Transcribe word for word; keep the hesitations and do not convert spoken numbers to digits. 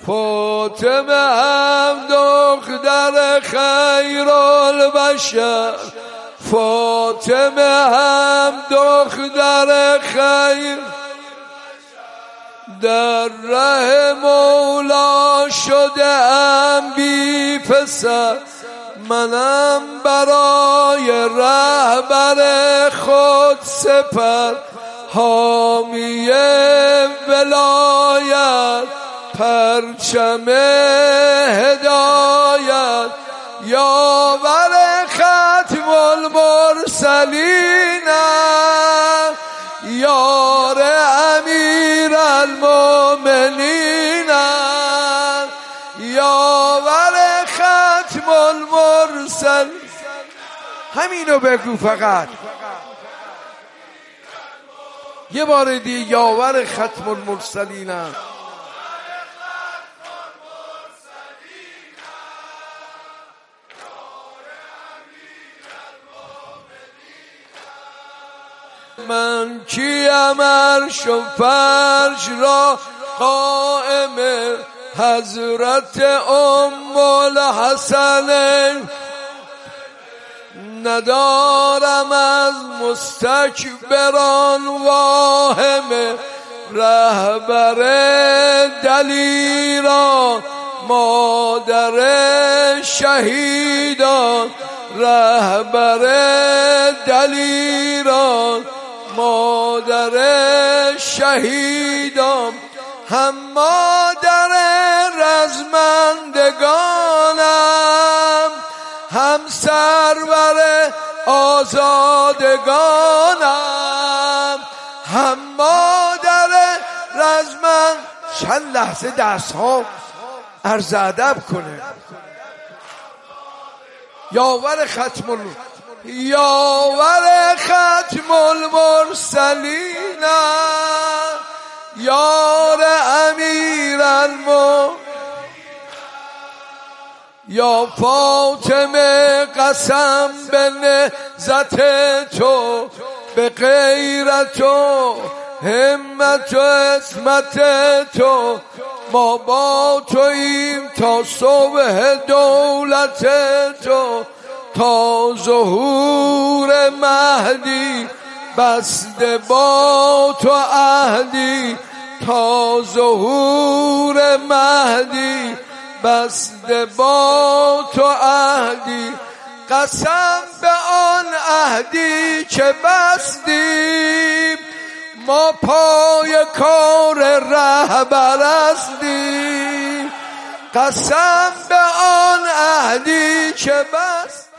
فاطمه هم دختر خیرالبشر، فاطمه هم دختر خیر، در ره مولا شده ام بی پسر، منم برای رهبر خود سپر، حامی ولایت پرچم هدایت، یاور ختم المرسلین، یار امیر المؤمنین، یاور ختم المرسلین. همینو بگو فقط یه بار دیگه، یاور ختم المرسلین. من کیم عرش و فرش را قائم، حضرت ام الحسن، ندارم از مستکبران واهم، رهبر دلیران مادر شهیدان، رهبر دلیران مادر شهیدان، هم مادر رزمندگانم، هم سرور آزادگانم، هم مادر رزمند. چند لحظه دست ها عرض ادب کنه. یاور ختم ال... یاور ختم المرسلین، یار امیر المؤمنین، یا فاطمه قسم به نهضت تو، به غیرت و همت و عصمت تو، ما با توییم تا صبح دولت تو، تا ظهور مهدی بسته با تو عهدی، تا ظهور مهدی بسته با تو عهدی، قسم به آن عهدی که بستیم، ما پای کار رهبر هستیم، قسم به آن عهدی که بستیم.